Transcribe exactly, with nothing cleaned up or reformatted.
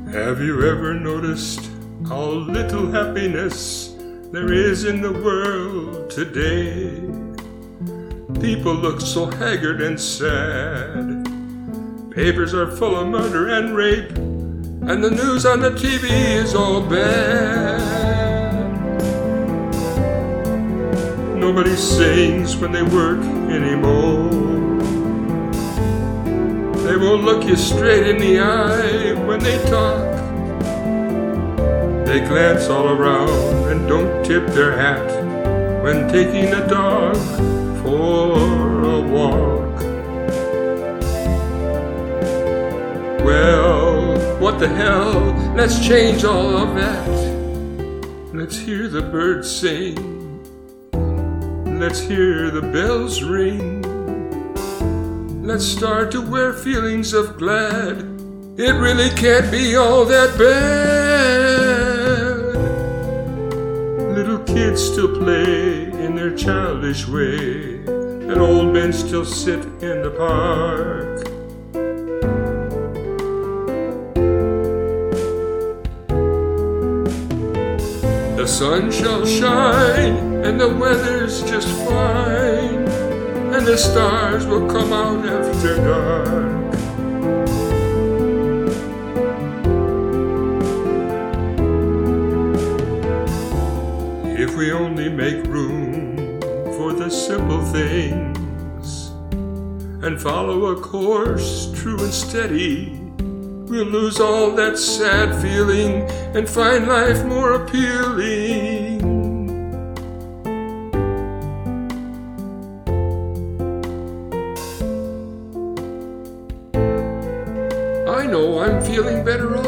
Have you ever noticed how little happiness there is in the world today? People look so haggard and sad. Papers are full of murder and rape, and the news on the T V is all bad. Nobody sings when they work anymore. They won't look you straight in the eye when they talk. They glance all around and don't tip their hat when taking a dog for a walk. Well, what the hell? Let's change all of that. Let's hear the birds sing. Let's hear the bells ring. Let's start to wear feelings of glad. It really can't be all that bad. Little kids still play in their childish way, and old men still sit in the park. The sun shall shine and the weather's just fine, and the stars will come out after dark. If we only make room for the simple things and follow a course true and steady, we'll lose all that sad feeling and find life more appealing. I know I'm feeling better